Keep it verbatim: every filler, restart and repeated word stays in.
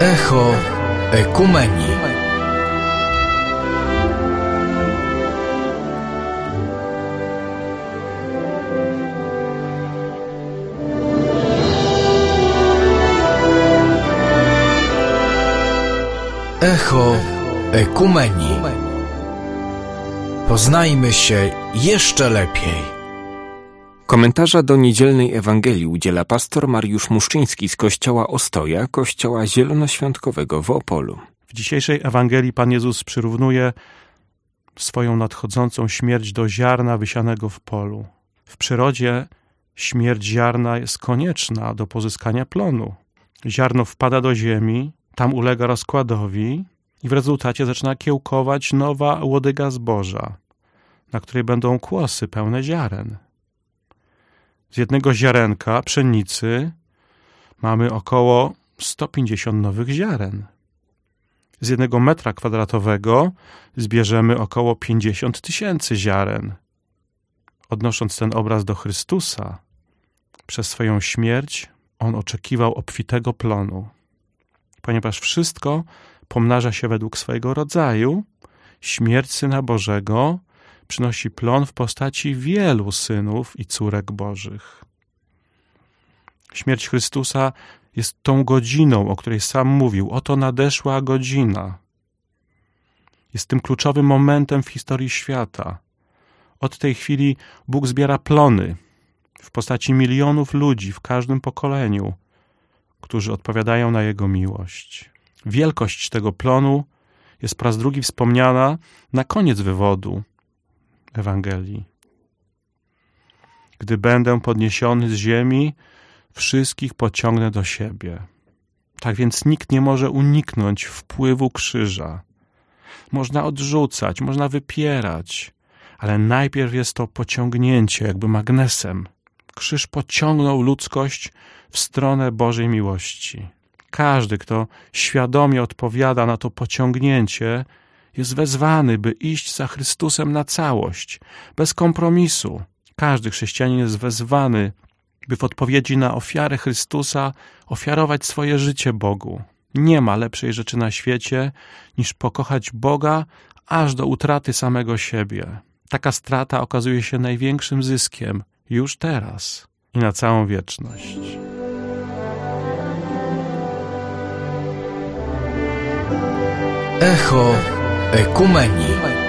Echo Ekumenii. Echo Ekumenii. Poznajmy się jeszcze lepiej. Komentarza do niedzielnej Ewangelii udziela pastor Mariusz Muszczyński z kościoła Ostoja, kościoła zielonoświątkowego w Opolu. W dzisiejszej Ewangelii Pan Jezus przyrównuje swoją nadchodzącą śmierć do ziarna wysianego w polu. W przyrodzie śmierć ziarna jest konieczna do pozyskania plonu. Ziarno wpada do ziemi, tam ulega rozkładowi i w rezultacie zaczyna kiełkować nowa łodyga zboża, na której będą kłosy pełne ziaren. Z jednego ziarenka pszenicy mamy około sto pięćdziesiąt nowych ziaren. Z jednego metra kwadratowego zbierzemy około pięćdziesiąt tysięcy ziaren. Odnosząc ten obraz do Chrystusa, przez swoją śmierć On oczekiwał obfitego plonu. Ponieważ wszystko pomnaża się według swojego rodzaju, śmierć Syna Bożego przynosi plon w postaci wielu synów i córek Bożych. Śmierć Chrystusa jest tą godziną, o której sam mówił. Oto nadeszła godzina. Jest tym kluczowym momentem w historii świata. Od tej chwili Bóg zbiera plony w postaci milionów ludzi w każdym pokoleniu, którzy odpowiadają na Jego miłość. Wielkość tego plonu jest po raz drugi wspomniana na koniec wywodu Ewangelii. Gdy będę podniesiony z ziemi, wszystkich pociągnę do siebie. Tak więc nikt nie może uniknąć wpływu krzyża. Można odrzucać, można wypierać, ale najpierw jest to pociągnięcie, jakby magnesem. Krzyż pociągnął ludzkość w stronę Bożej miłości. Każdy, kto świadomie odpowiada na to pociągnięcie, jest wezwany, by iść za Chrystusem na całość, bez kompromisu. Każdy chrześcijanin jest wezwany, by w odpowiedzi na ofiarę Chrystusa ofiarować swoje życie Bogu. Nie ma lepszej rzeczy na świecie, niż pokochać Boga aż do utraty samego siebie. Taka strata okazuje się największym zyskiem już teraz i na całą wieczność. Echo Ekumenii.